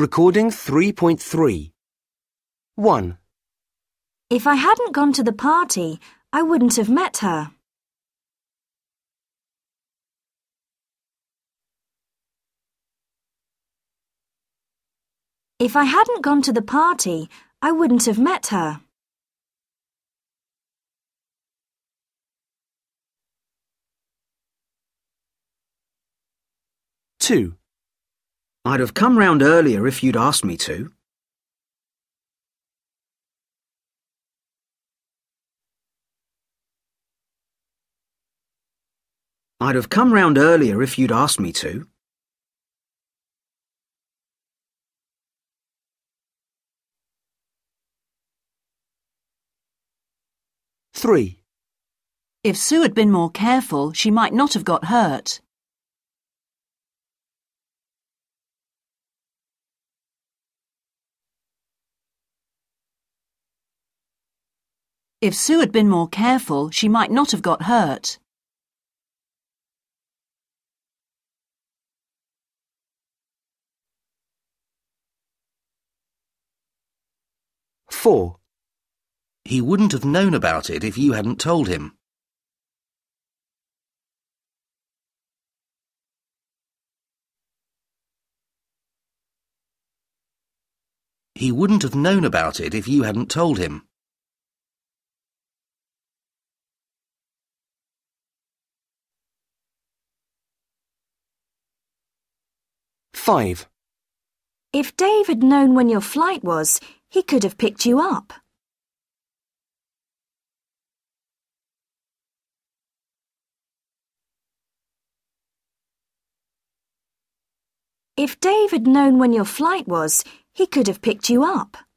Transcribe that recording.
Recording 3.3. 1. If I hadn't gone to the party, I wouldn't have met her. If I hadn't gone to the party, I wouldn't have met her. 2. I'd have come round earlier if you'd asked me to. I'd have come round earlier if you'd asked me to. 3. If Sue had been more careful, she might not have got hurt. If Sue had been more careful, she might not have got hurt. 4. He wouldn't have known about it if you hadn't told him. He wouldn't have known about it if you hadn't told him. 5. If Dave had known when your flight was, he could have picked you up. If Dave had known when your flight was, he could have picked you up.